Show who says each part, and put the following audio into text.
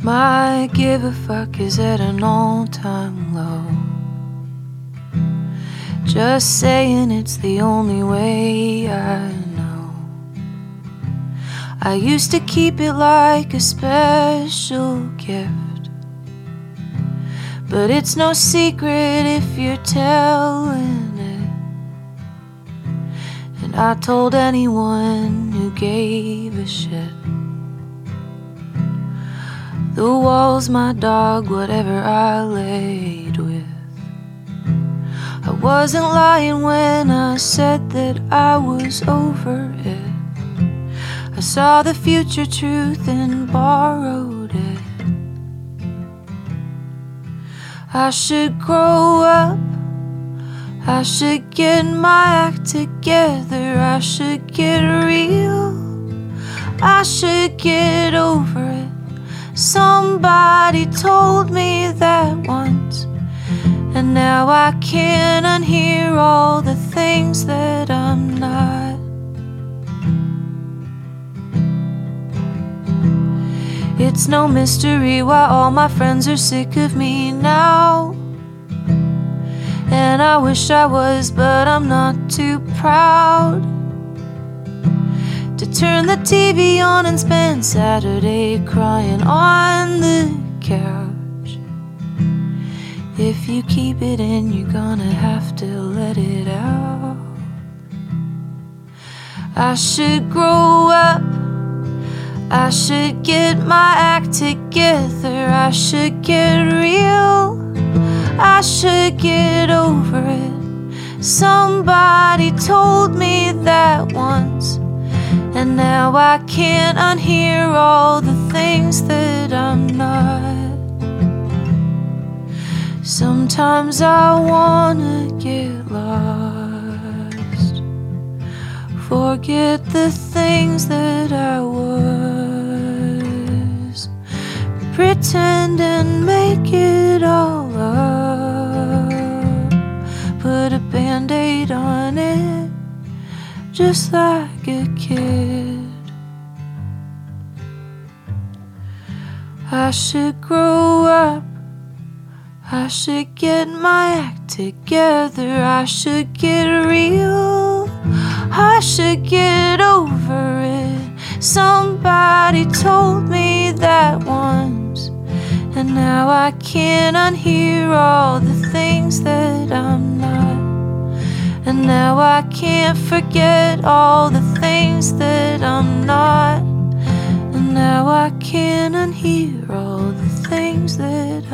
Speaker 1: My give a fuck is at an all-time low. Just saying it's the only way I know. I used to keep it like a special gift, but it's no secret if you're telling it. And I told anyone who gave a shit. The wall's my dog, whatever I laid with. I wasn't lying when I said that I was over it. I saw the future truth and borrowed it. I should grow up, I should get my act together, I should get real, I should get over it. Somebody told me that once, and now I can't unhear all the things that I'm not. It's no mystery why all my friends are sick of me now. And I wish I was, but I'm not too proud to turn the TV on and spend Saturday crying on the couch. If you keep it in, you're gonna have to let it out. I should grow up, I should get my act together, I should get real, I should get over it. Somebody told me that once, and now I can't unhear all the things that I'm not. Sometimes I wanna get lost, forget the things that I was, pretend and make it all up, put a band-aid on it, just like a kid. I should grow up, I should get my act together, I should get real, I should get over it. Somebody told me that once, and now I can't unhear all the things that I'm not. And now I can't forget all the things that I'm not. And now I can't unhear all the things that